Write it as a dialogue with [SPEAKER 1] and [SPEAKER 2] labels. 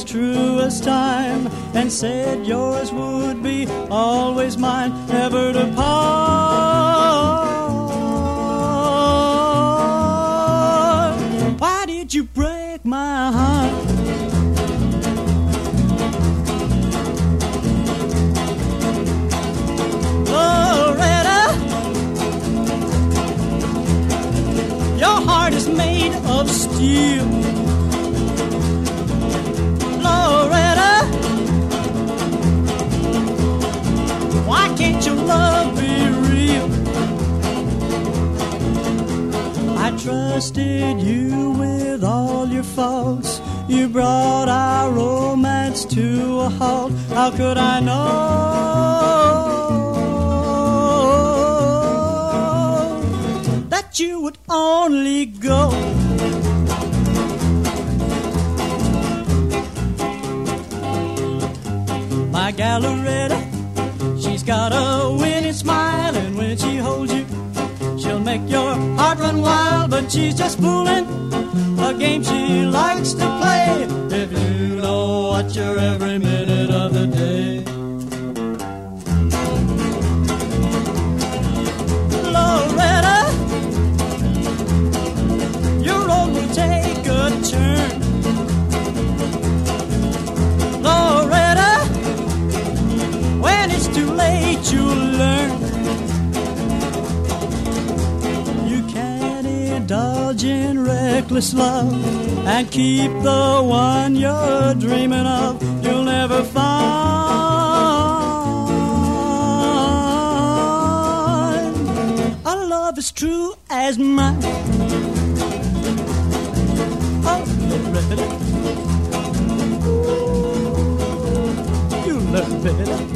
[SPEAKER 1] as true as time, and said yours would be always mine, never to part. Why did you break my heart? Your heart is made of steel, Loretta. Why can't your love be real? I trusted you with all your faults. You brought our romance to a halt. How could I know that you would only go? My Galleretta, she's got a winning smile, and when she holds you, she'll make your heart run wild. But she's just fooling, a game she likes to play, if you know what you're every minute of the day. Loretta, your road will take a turn. Loretta, when it's too late you'll learn. You can't indulge in reckless love and keep the one you're dreaming of. You'll never find a love as true as mine. Oh, Loretta, you Loretta.